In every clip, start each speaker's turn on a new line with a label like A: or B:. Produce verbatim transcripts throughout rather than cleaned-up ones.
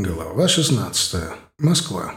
A: Глава шестнадцатая. Москва.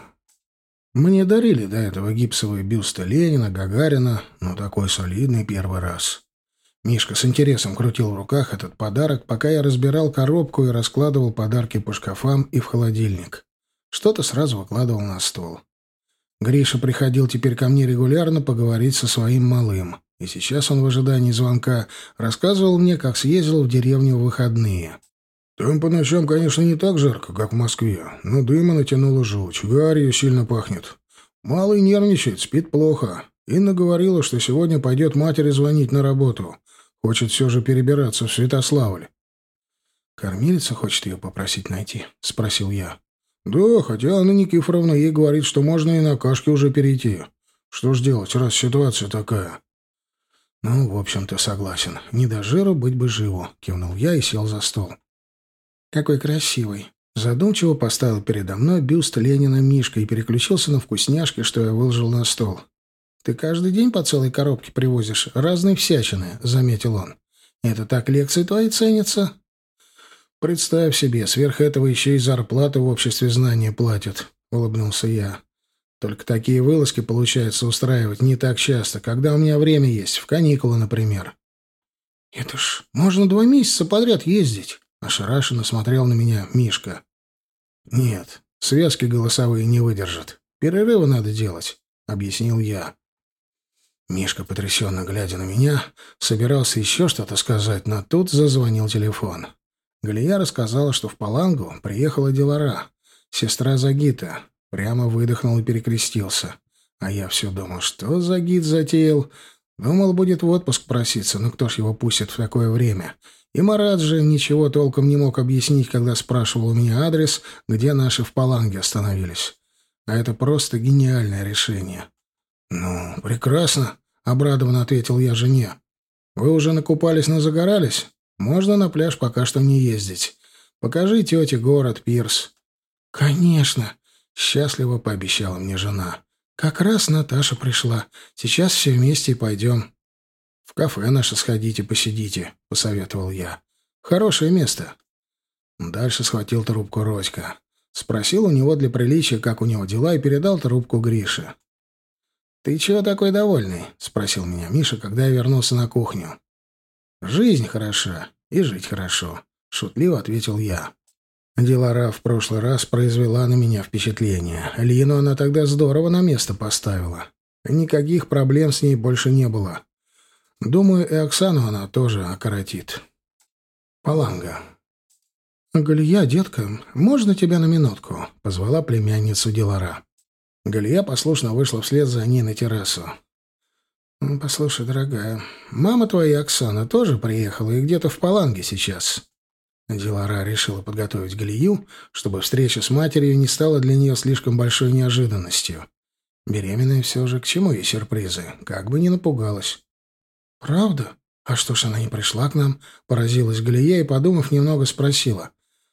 A: Мне дарили до этого гипсовые бюсты Ленина, Гагарина, но такой солидный первый раз. Мишка с интересом крутил в руках этот подарок, пока я разбирал коробку и раскладывал подарки по шкафам и в холодильник. Что-то сразу выкладывал на стол. Гриша приходил теперь ко мне регулярно поговорить со своим малым, и сейчас он в ожидании звонка рассказывал мне, как съездил в деревню в выходные. Там по ночам, конечно, не так жарко, как в Москве, но дыма натянуло жуть, гарью сильно пахнет. Малый нервничает, спит плохо. Инна говорила, что сегодня пойдет матери звонить на работу. Хочет все же перебираться в Святославль. «Кормилица хочет ее попросить найти?» — спросил я. «Да, хотя Анна Никифоровна ей говорит, что можно и на кашке уже перейти. Что ж делать, раз ситуация такая?» «Ну, в общем-то, согласен. Не до жира быть бы живу», — кивнул я и сел за стол. «Какой красивый!» Задумчиво поставил передо мной бюст Ленина Мишка и переключился на вкусняшки, что я выложил на стол. «Ты каждый день по целой коробке привозишь разные всячины», — заметил он. «Это так лекции твои ценятся?» «Представь себе, сверх этого еще и зарплаты в обществе знания платят», — улыбнулся я. «Только такие вылазки получается устраивать не так часто, когда у меня время есть, в каникулы, например». «Это ж можно два месяца подряд ездить», — ошарашенно смотрел на меня Мишка. «Нет, связки голосовые не выдержат. Перерывы надо делать», — объяснил я. Мишка, потрясенно глядя на меня, собирался еще что-то сказать, но тут зазвонил телефон. Галия рассказала, что в Палангу приехала Дилара, сестра Загита. Прямо выдохнул и перекрестился. А я все думал, что Загит затеял. Думал, будет в отпуск проситься, но кто ж его пустит в такое время? И Марат же ничего толком не мог объяснить, когда спрашивал у меня адрес, где наши в Паланге остановились. А это просто гениальное решение. «Ну, прекрасно», — обрадованно ответил я жене. «Вы уже накупались, назагорались? Можно на пляж пока что не ездить. Покажи тете город, пирс». «Конечно», — счастливо пообещала мне жена. «Как раз Наташа пришла. Сейчас все вместе и пойдем». «В кафе наше сходите, посидите», — посоветовал я. «Хорошее место». Дальше схватил трубку Родька. Спросил у него для приличия, как у него дела, и передал трубку Грише. «Ты чего такой довольный?» — спросил меня Миша, когда я вернулся на кухню. «Жизнь хороша, и жить хорошо», — шутливо ответил я. Дилара в прошлый раз произвела на меня впечатление. Лину она тогда здорово на место поставила. Никаких проблем с ней больше не было. Думаю, и Оксану она тоже окоротит. Паланга. «Галия, детка, можно тебя на минутку?» — позвала племянницу Дилара. Галия послушно вышла вслед за ней на террасу. «Послушай, дорогая, мама твоя, Оксана, тоже приехала и где-то в Паланге сейчас». Дилара решила подготовить Галию, чтобы встреча с матерью не стала для нее слишком большой неожиданностью. Беременная все же, к чему ей сюрпризы? Как бы не напугалась. «Правда? А что ж она не пришла к нам?» — поразилась Галия и, подумав, немного спросила.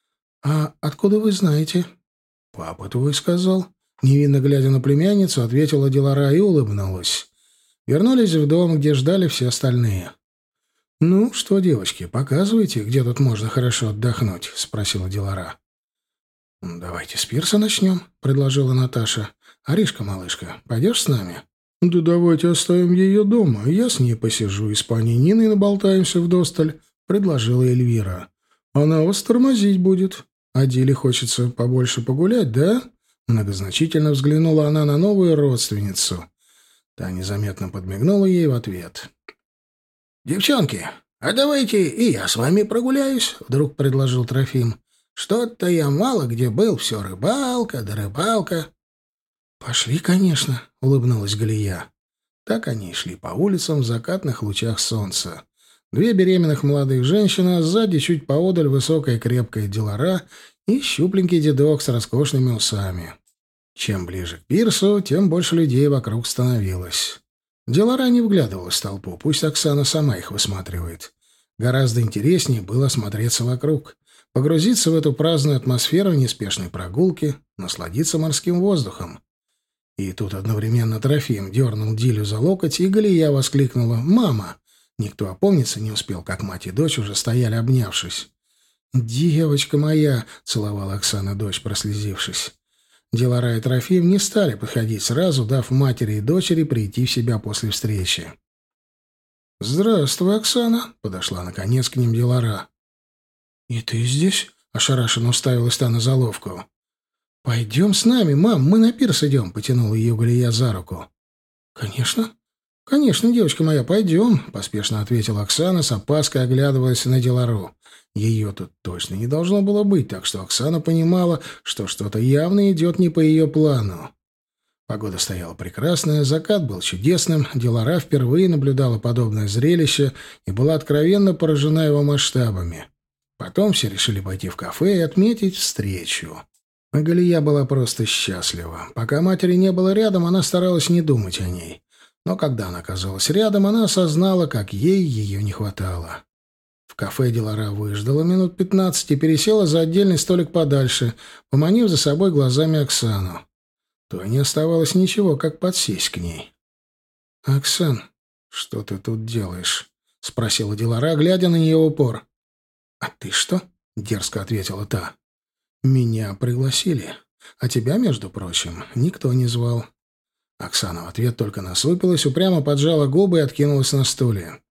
A: «А откуда вы знаете?» «Папа твой сказал». Невинно глядя на племянницу, ответила Дилара и улыбнулась. Вернулись в дом, где ждали все остальные. «Ну что, девочки, показывайте, где тут можно хорошо отдохнуть?» — спросила Дилара. «Давайте с пирса начнем», — предложила Наташа. «Аришка, малышка, пойдешь с нами?» «Да давайте оставим ее дома, я с ней посижу и с паней Ниной наболтаемся вдосталь», — предложила Эльвира. «Она вас тормозить будет. А Диле хочется побольше погулять, да?» Многозначительно взглянула она на новую родственницу. Та незаметно подмигнула ей в ответ. «Девчонки, а давайте и я с вами прогуляюсь», — вдруг предложил Трофим. «Что-то я мало где был, все рыбалка да рыбалка». «Пошли, конечно», — улыбнулась Галия. Так они и шли по улицам в закатных лучах солнца. Две беременных молодых женщины, а сзади чуть поодаль высокая крепкая Дилара и щупленький дедок с роскошными усами. Чем ближе к пирсу, тем больше людей вокруг становилось. Дилара не вглядывалась в толпу, пусть Оксана сама их высматривает. Гораздо интереснее было смотреться вокруг, погрузиться в эту праздную атмосферу неспешной прогулки, насладиться морским воздухом. И тут одновременно Трофим дернул Дилю за локоть, и Галия воскликнула «Мама!». Никто опомниться не успел, как мать и дочь уже стояли обнявшись. «Девочка моя!» — целовала Оксана дочь, прослезившись. Дилара и Трофим не стали подходить сразу, дав матери и дочери прийти в себя после встречи. «Здравствуй, Оксана!» — подошла наконец к ним Дилара. «И ты здесь?» — ошарашенно уставилась та на заловку. «Пойдем с нами, мам, мы на пирс идем», — потянула ее Галия за руку. «Конечно, конечно, девочка моя, пойдем», — поспешно ответила Оксана, с опаской оглядываясь на Дилару. Ее тут точно не должно было быть, так что Оксана понимала, что что-то явно идет не по ее плану. Погода стояла прекрасная, закат был чудесным, Дилара впервые наблюдала подобное зрелище и была откровенно поражена его масштабами. Потом все решили пойти в кафе и отметить встречу. А Галия была просто счастлива. Пока матери не было рядом, она старалась не думать о ней. Но когда она оказалась рядом, она осознала, как ей ее не хватало. В кафе Дилара выждала минут пятнадцать и пересела за отдельный столик подальше, поманив за собой глазами Оксану. То не оставалось ничего, как подсесть к ней. «Оксан, что ты тут делаешь?» — спросила Дилара, глядя на нее в упор. «А ты что?» — дерзко ответила та. «Меня пригласили, а тебя, между прочим, никто не звал». Оксана в ответ только насупилась, упрямо поджала губы и откинулась на стуле.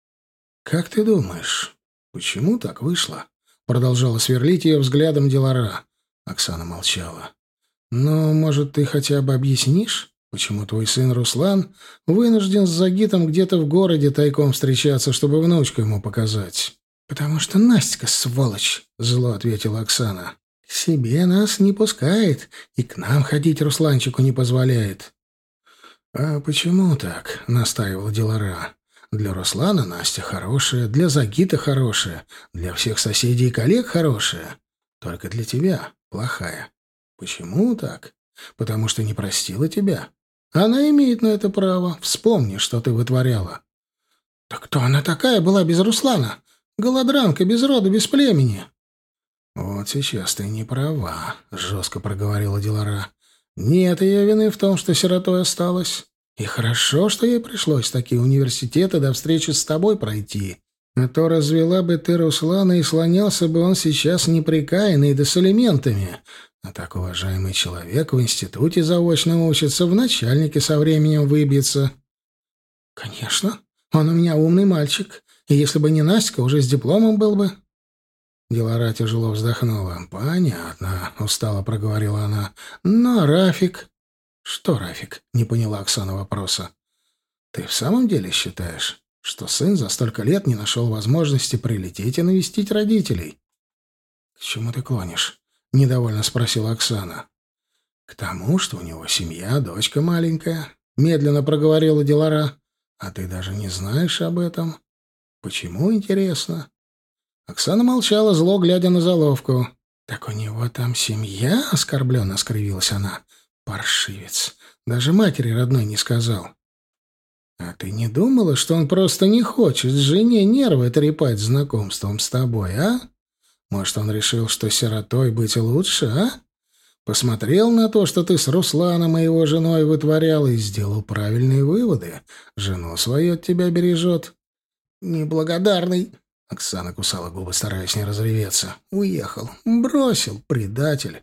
A: «Как ты думаешь, почему так вышло?» — продолжала сверлить ее взглядом Дилара. Оксана молчала. «Ну, может, ты хотя бы объяснишь, почему твой сын Руслан вынужден с Загитом где-то в городе тайком встречаться, чтобы внучку ему показать?» «Потому что Настя, сволочь!» — зло ответила Оксана. «К себе нас не пускает и к нам ходить Русланчику не позволяет». «А почему так?» — настаивала Дилара. «Для Руслана Настя хорошая, для Загита хорошая, для всех соседей и коллег хорошая. Только для тебя плохая. Почему так? Потому что не простила тебя. Она имеет на это право. Вспомни, что ты вытворяла». «Так кто она такая была без Руслана? Голодранка, без рода, без племени». «Вот сейчас ты не права», — жестко проговорила Дилара. «Нет ее вины в том, что сиротой осталась. И хорошо, что ей пришлось такие университеты до встречи с тобой пройти. А то развела бы ты Руслана, и слонялся бы он сейчас неприкаянный да с элементами. А так уважаемый человек в институте заочно учится, в начальнике со временем выбьется». «Конечно, он у меня умный мальчик, и если бы не Настя, уже с дипломом был бы». Дилара тяжело вздохнула. «Понятно», — устало проговорила она. «Ну, а Рафик?» «Что Рафик?» — не поняла Оксана вопроса. «Ты в самом деле считаешь, что сын за столько лет не нашел возможности прилететь и навестить родителей?» «К чему ты клонишь?» — недовольно спросила Оксана. «К тому, что у него семья, дочка маленькая», — медленно проговорила Дилара. «А ты даже не знаешь об этом. Почему, интересно?» Оксана молчала, зло глядя на заловку. «Так у него там семья?» — оскорбленно скривилась она. «Паршивец. Даже матери родной не сказал». «А ты не думала, что он просто не хочет жене нервы трепать знакомством с тобой, а? Может, он решил, что сиротой быть лучше, а? Посмотрел на то, что ты с Русланом и его женой вытворял, и сделал правильные выводы. Жену свою от тебя бережет». «Неблагодарный!» — Оксана кусала губы, стараясь не разреветься. «Уехал. Бросил. Предатель».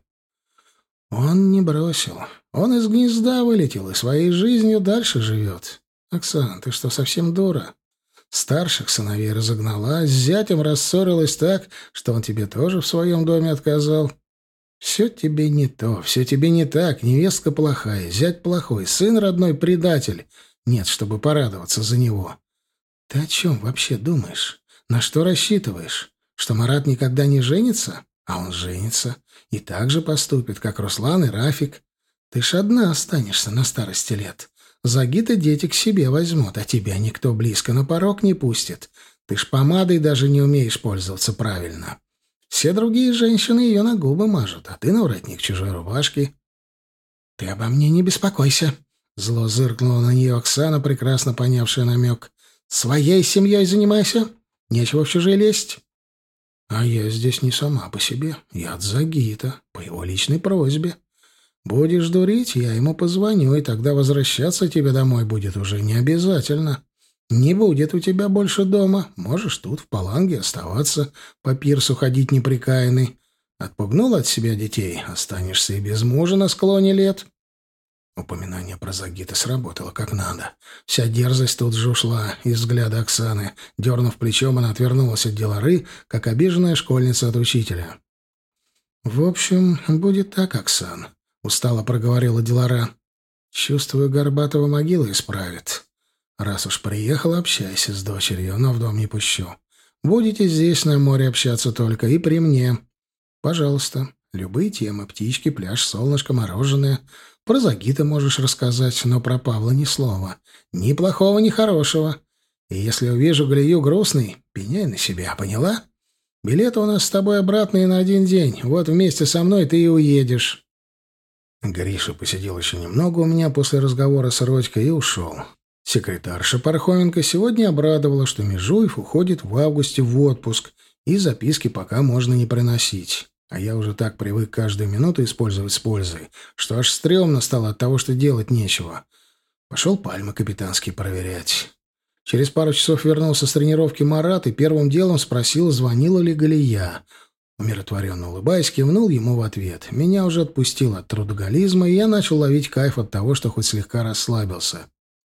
A: «Он не бросил. Он из гнезда вылетел и своей жизнью дальше живет. Оксан, ты что, совсем дура? Старших сыновей разогнала, с зятем рассорилась так, что он тебе тоже в своем доме отказал. Все тебе не то, все тебе не так. Невестка плохая, зять плохой, сын родной предатель. Нет, чтобы порадоваться за него. Ты о чем вообще думаешь? На что рассчитываешь? Что Марат никогда не женится? А он женится. И так же поступит, как Руслан и Рафик. Ты ж одна останешься на старости лет. Загита дети к себе возьмут, а тебя никто близко на порог не пустит. Ты ж помадой даже не умеешь пользоваться правильно. Все другие женщины ее на губы мажут, а ты на воротник чужой рубашки». «Ты обо мне не беспокойся», — зло зыркнула на нее Оксана, прекрасно понявшая намек. «Своей семьей занимайся. Нечего в чужие лезть». «А я здесь не сама по себе. Я от Загита, по его личной просьбе. Будешь дурить, я ему позвоню, и тогда возвращаться тебе домой будет уже не обязательно. Не будет у тебя больше дома. Можешь тут, в Паланге, оставаться, по пирсу ходить неприкаянный. Отпугнул от себя детей, останешься и без мужа на склоне лет». Упоминание про Загита сработало как надо. Вся дерзость тут же ушла из взгляда Оксаны. Дернув плечом, она отвернулась от Дилары, как обиженная школьница от учителя. «В общем, будет так, Оксан», — устало проговорила Дилара. «Чувствую, Горбатова могила исправит. Раз уж приехала, общайся с дочерью, но в дом не пущу. Будете здесь на море общаться только и при мне. Пожалуйста, любые темы: птички, пляж, солнышко, мороженое. Про Загита можешь рассказать, но про Павла ни слова. Ни плохого, ни хорошего. И если увижу Галию грустной, пеняй на себя, поняла? Билеты у нас с тобой обратные на один день. Вот вместе со мной ты и уедешь». Гриша посидел еще немного у меня после разговора с Родькой и ушел. Секретарша Пархоменко сегодня обрадовала, что Межуев уходит в августе в отпуск, и записки пока можно не приносить. А я уже так привык каждую минуту использовать с пользой, что аж стрёмно стало от того, что делать нечего. Пошел пальмы капитанские проверять. Через пару часов вернулся с тренировки Марат и первым делом спросил, звонила ли Галия. Умиротворенно улыбаясь, кивнул ему в ответ. Меня уже отпустило от трудоголизма, и я начал ловить кайф от того, что хоть слегка расслабился.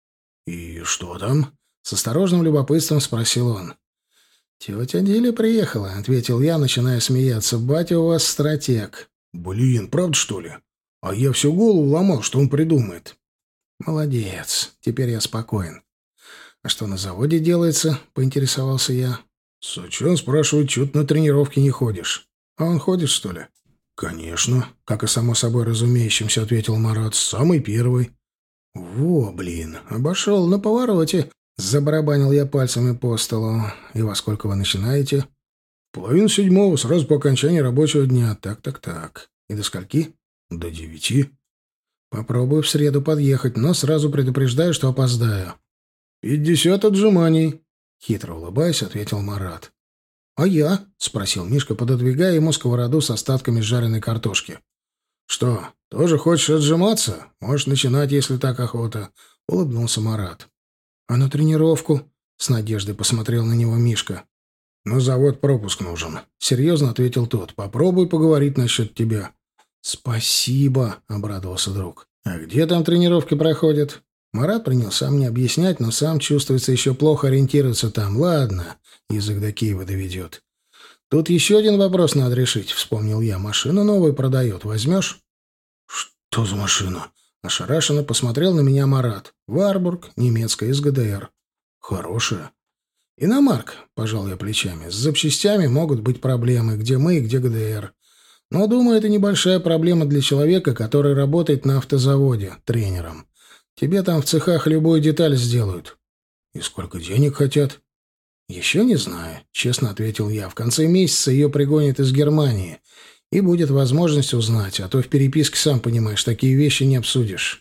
A: «И что там?» — с осторожным любопытством спросил он. «Тетя Диля приехала», — ответил я, начиная смеяться. «Батя у вас стратег». «Блин, правда, что ли? А я всю голову ломал, что он придумает». «Молодец. Теперь я спокоен». «А что на заводе делается?» — поинтересовался я. «Сачан спрашивает, чё ты на тренировки не ходишь?» «А он ходит, что ли?» «Конечно», — как и само собой разумеющимся ответил Марат. «Самый первый». «Во, блин, обошел на повороте». Забарабанил я пальцами по столу. «И во сколько вы начинаете?» «Половину седьмого, сразу по окончании рабочего дня. Так-так-так. И до скольки?» «До девяти». «Попробую в среду подъехать, но сразу предупреждаю, что опоздаю». «Пятьдесят отжиманий», — хитро улыбаясь, ответил Марат. «А я?» — спросил Мишка, пододвигая ему сковороду с остатками жареной картошки. «Что, тоже хочешь отжиматься? Можешь начинать, если так охота», — улыбнулся Марат. «А на тренировку?» — с надеждой посмотрел на него Мишка. «На завод пропуск нужен», — серьезно ответил тот. «Попробуй поговорить насчет тебя». «Спасибо», — обрадовался друг. «А где там тренировки проходят?» Марат принялся мне объяснять, но сам чувствуется еще плохо ориентируется там. «Ладно, язык до Киева доведет». «Тут еще один вопрос надо решить», — вспомнил я. «Машину новую продает. Возьмешь?» «Что за машина?» Ошарашенно посмотрел на меня Марат. «Варбург, немецкая, из ГДР». «Хорошая». «Иномарка», — пожал я плечами. «С запчастями могут быть проблемы, где мы и где ГДР. Но, думаю, это небольшая проблема для человека, который работает на автозаводе, тренером. Тебе там в цехах любую деталь сделают». «И сколько денег хотят?» «Еще не знаю», — честно ответил я. «В конце месяца ее пригонят из Германии. И будет возможность узнать, а то в переписке, сам понимаешь, такие вещи не обсудишь».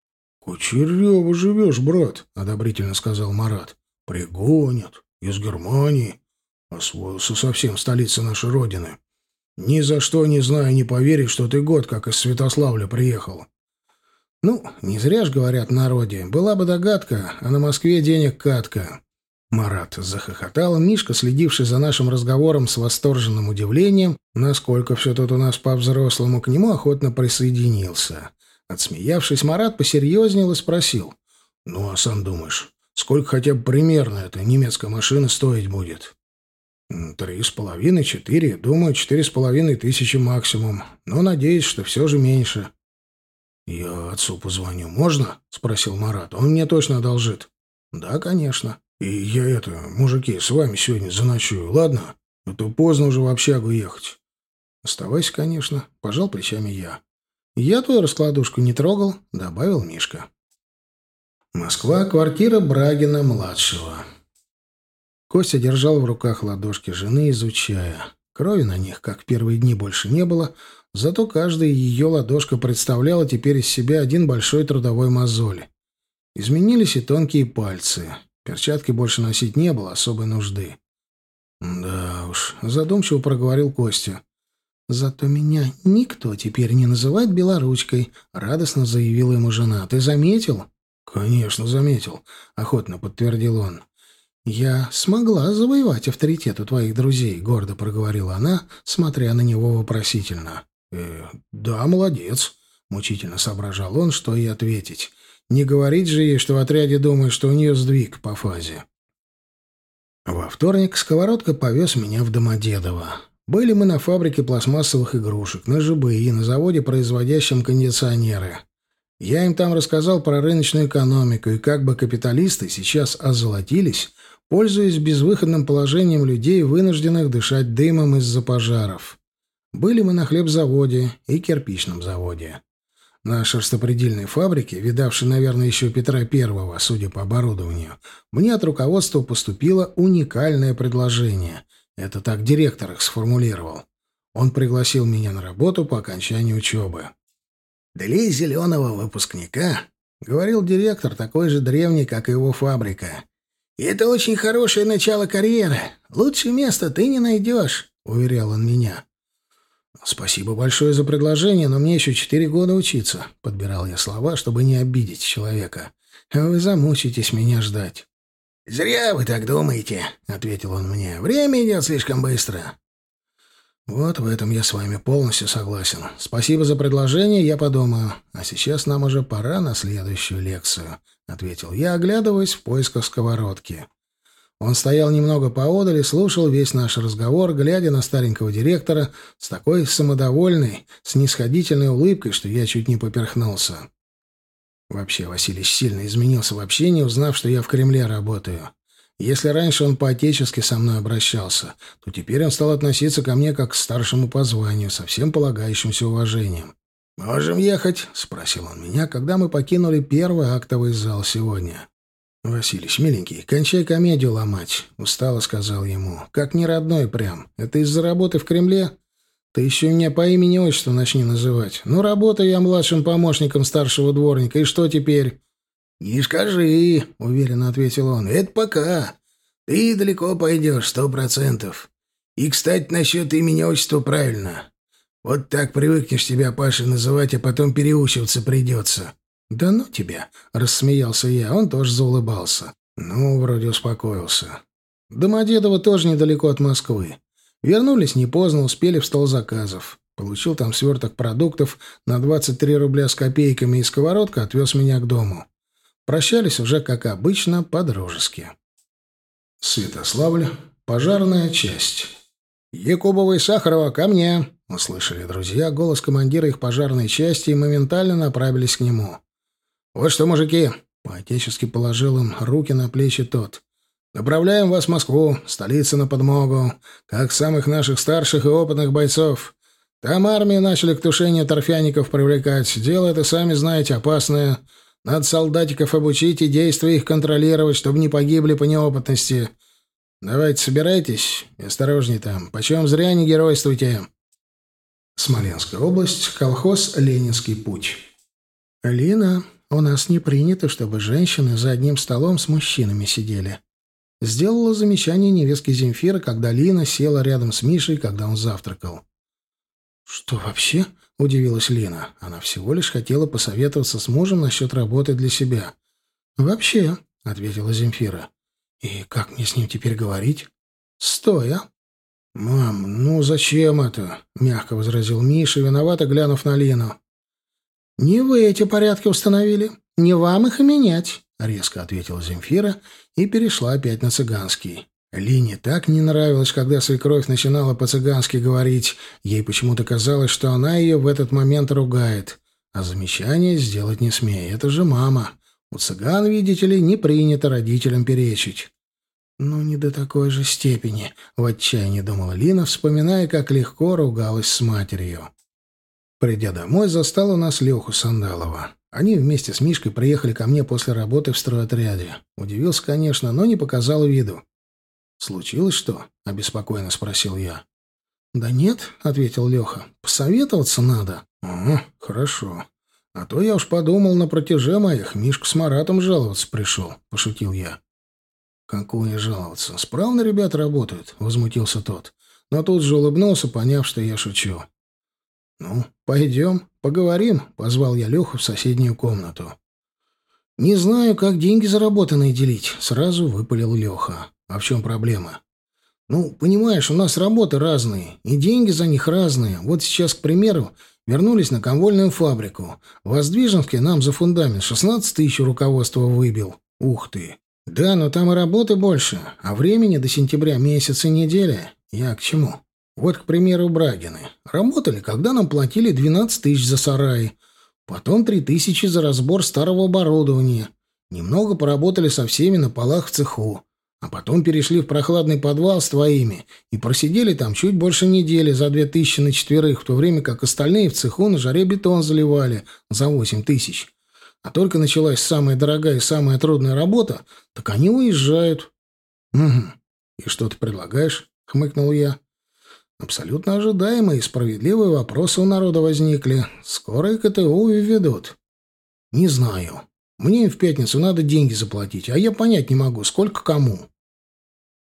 A: «Кучерёво живешь, брат», — одобрительно сказал Марат. «Пригонят. Из Германии. Освоился совсем в столице нашей родины. Ни за что не знаю, не поверить, что ты год как из Святославля приехал». «Ну, не зря ж говорят в народе. Была бы догадка, а на Москве денег катка». Марат захохотал. Мишка, следивший за нашим разговором с восторженным удивлением, насколько все тут у нас по-взрослому, к нему охотно присоединился. Отсмеявшись, Марат посерьезнел и спросил. «Ну, а сам думаешь, сколько хотя бы примерно эта немецкая машина стоить будет?» «Три с половиной, четыре. Думаю, четыре с половиной тысячи максимум. Но надеюсь, что все же меньше». «Я отцу позвоню. Можно?» — спросил Марат. «Он мне точно одолжит». «Да, конечно. И я это, мужики, с вами сегодня заночую, ладно? А то поздно уже в общагу ехать». «Оставайся, конечно», — пожал плечами я. «Я твою раскладушку не трогал», — добавил Мишка. Москва, квартира Брагина-младшего. Костя держал в руках ладошки жены, изучая. Крови на них, как в первые дни, больше не было, зато каждая ее ладошка представляла теперь из себя один большой трудовой мозоль. Изменились и тонкие пальцы. Перчатки больше носить не было особой нужды. «Да уж», — задумчиво проговорил Костя. «Зато меня никто теперь не называет белоручкой», — радостно заявила ему жена. «Ты заметил?» «Конечно, заметил», — охотно подтвердил он. «Я смогла завоевать авторитет у твоих друзей», — гордо проговорила она, смотря на него вопросительно. «Э, да, молодец», — мучительно соображал он, что ей ответить. «Не говорить же ей, что в отряде думают, что у нее сдвиг по фазе». Во вторник сковородка повез меня в Домодедово. Были мы на фабрике пластмассовых игрушек, на ЖБИ, на заводе, производящем кондиционеры. Я им там рассказал про рыночную экономику и как бы капиталисты сейчас озолотились, пользуясь безвыходным положением людей, вынужденных дышать дымом из-за пожаров. Были мы на хлебзаводе и кирпичном заводе. На шерстопредельной фабрике, видавшей, наверное, еще Петра Первого, судя по оборудованию, мне от руководства поступило уникальное предложение. Это так директор их сформулировал. Он пригласил меня на работу по окончании учебы. «Для зеленого выпускника, — говорил директор, такой же древний, как и его фабрика, — это очень хорошее начало карьеры. Лучше места ты не найдешь, — уверял он меня. «Спасибо большое за предложение, но мне еще четыре года учиться», — подбирал я слова, чтобы не обидеть человека. «Вы замучитесь меня ждать». «Зря вы так думаете», — ответил он мне. «Время идет слишком быстро». «Вот в этом я с вами полностью согласен. Спасибо за предложение, я подумаю. А сейчас нам уже пора на следующую лекцию», — ответил я, оглядываясь в поисках сковородки. Он стоял немного поодаль и слушал весь наш разговор, глядя на старенького директора с такой самодовольной, снисходительной улыбкой, что я чуть не поперхнулся. Вообще, Василий сильно изменился в общении, узнав, что я в Кремле работаю. Если раньше он по-отечески со мной обращался, то теперь он стал относиться ко мне как к старшему по званию, со всем полагающимся уважением. «Можем ехать?» — спросил он меня, когда мы покинули первый актовый зал сегодня. «Василич, миленький, кончай комедию ломать», — устало сказал ему. «Как не родной прям. Это из-за работы в Кремле? Ты еще меня по имени-отчеству начни называть. Ну, работаю я младшим помощником старшего дворника, и что теперь?» «Не скажи», — уверенно ответил он. «Это пока. Ты далеко пойдешь, сто процентов. И, кстати, насчет имени-отчества правильно. Вот так привыкнешь тебя Пашей называть, а потом переучиваться придется». «Да ну тебя!» — рассмеялся я. Он тоже заулыбался. Ну, вроде успокоился. Домодедово тоже недалеко от Москвы. Вернулись не поздно, успели в стол заказов. Получил там сверток продуктов на двадцать три рубля с копейками, и сковородка отвез меня к дому. Прощались уже, как обычно, по-дружески. Святославль. Пожарная часть. «Якубова и Сахарова, ко мне!» — услышали друзья голос командира их пожарной части и моментально направились к нему. «Вот что, мужики!» — по-отечески положил им руки на плечи тот. «Направляем вас в Москву, столицу на подмогу, как самых наших старших и опытных бойцов. Там армию начали к тушению торфяников привлекать. Дело это, сами знаете, опасное. Надо солдатиков обучить и действия их контролировать, чтобы не погибли по неопытности. Давайте собирайтесь и осторожней там. Почем зря не геройствуйте». Смоленская область, колхоз «Ленинский путь». «Лина, у нас не принято, чтобы женщины за одним столом с мужчинами сидели», — сделала замечание невестке Земфира, когда Лина села рядом с Мишей, когда он завтракал. «Что вообще?» — удивилась Лина. Она всего лишь хотела посоветоваться с мужем насчет работы для себя. «Вообще», — ответила Земфира. «И как мне с ним теперь говорить?» «Стоя». «Мам, ну зачем это?» — мягко возразил Миша, виновато глянув на Лину. «Не вы эти порядки установили, не вам их и менять», — резко ответила Земфира и перешла опять на цыганский. Лине так не нравилось, когда свекровь начинала по-цыгански говорить. Ей почему-то казалось, что она ее в этот момент ругает. А замечание сделать не смея. Это же мама. У цыган, видите ли, не принято родителям перечить. «Ну, не до такой же степени», — в отчаянии думала Лина, вспоминая, как легко ругалась с матерью. Придя домой, застал у нас Леху Сандалова. Они вместе с Мишкой приехали ко мне после работы в стройотряде. Удивился, конечно, но не показал виду. «Случилось что?» — обеспокоенно спросил я. «Да нет», — ответил Леха. «Посоветоваться надо». «Ага, хорошо. А то я уж подумал, на протеже моих Мишка с Маратом жаловаться пришел», — пошутил я. «Какое жаловаться? Справно ребята работают», — возмутился тот. Но тут же улыбнулся, поняв, что я шучу. «Ну, пойдем, поговорим», — позвал я Леху в соседнюю комнату. «Не знаю, как деньги заработанные делить», — сразу выпалил Леха. «А в чем проблема?» «Ну, понимаешь, у нас работы разные, и деньги за них разные. Вот сейчас, к примеру, вернулись на комвольную фабрику. В Воздвиженске нам за фундамент шестнадцать тысяч руководство выбил. Ух ты! Да, но там и работы больше, а времени до сентября месяц и неделя. Я к чему? Вот, к примеру, Брагины. Работали, когда нам платили двенадцать тысяч за сарай, потом три тысячи за разбор старого оборудования. Немного поработали со всеми на полах в цеху. А потом перешли в прохладный подвал с твоими и просидели там чуть больше недели за две тысячи на четверых, в то время как остальные в цеху на жаре бетон заливали за восемь тысяч. А только началась самая дорогая и самая трудная работа, так они уезжают. — Угу. И что ты предлагаешь? — хмыкнул я. — Абсолютно ожидаемые и справедливые вопросы у народа возникли. Скоро и КТУ введут. — Не знаю. Мне в пятницу надо деньги заплатить, а я понять не могу, сколько кому.